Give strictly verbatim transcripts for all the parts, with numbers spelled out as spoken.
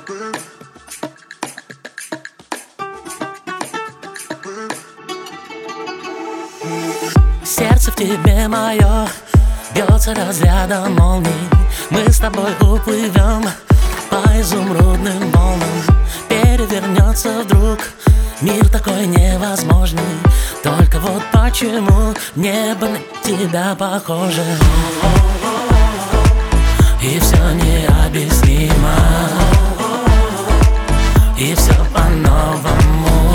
Сердце в тебе мое бьется разрядом молний. Мы с тобой уплывем по изумрудным волнам. Перевернется вдруг мир такой невозможный. Только вот почему небо на тебя похоже, и все необъяснимо, и все по-новому.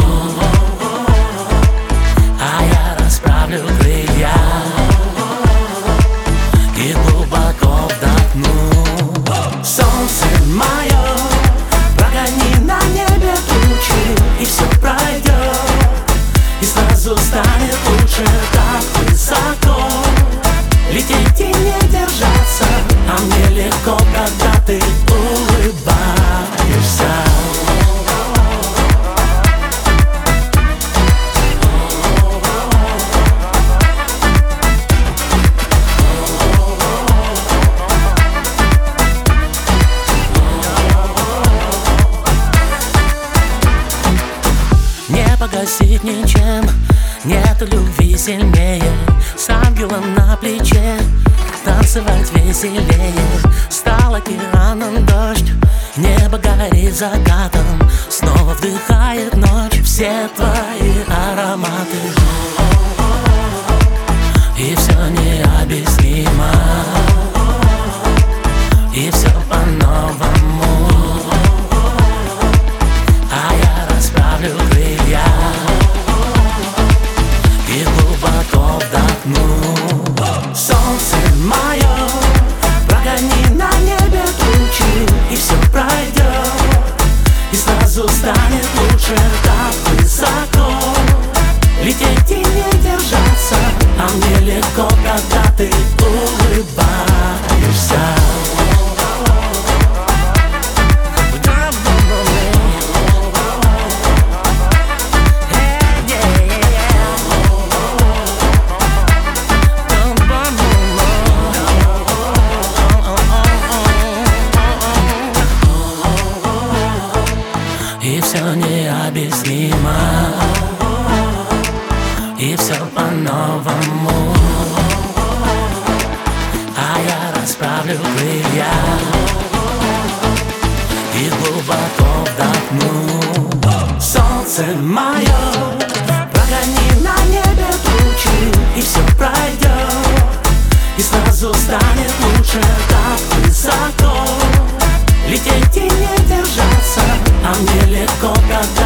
А я расправлю крылья и глубоко вдохну. Солнце мое, прогони на небе тучи, и все пройдет, и сразу станет лучше. Так высоко лететь и не держаться, а мне легко, когда ты улыбаешься. Не погасить ничем, нету любви сильнее. С ангелом на плече танцевать веселее. Стал океаном дождь, небо горит закатом. Снова вдыхает ночь все твои ароматы. И все необъяснимо, и все по-новому. А я расправлю крылья и глубоко вдохну. Солнце мое, прогони на небе тучи, и все пройдет, и сразу станет лучше. Так высоко лететь и не держаться, а мне легко, когда ты улыбаешься. И все необъяснимо, и все по-новому. А я расправлю крылья и глубоко вдохну. Солнце мое, прогони на небе тучи, и все пройдет, и сразу станет лучше. Так высоко лететь и не держаться, а мне легко, когда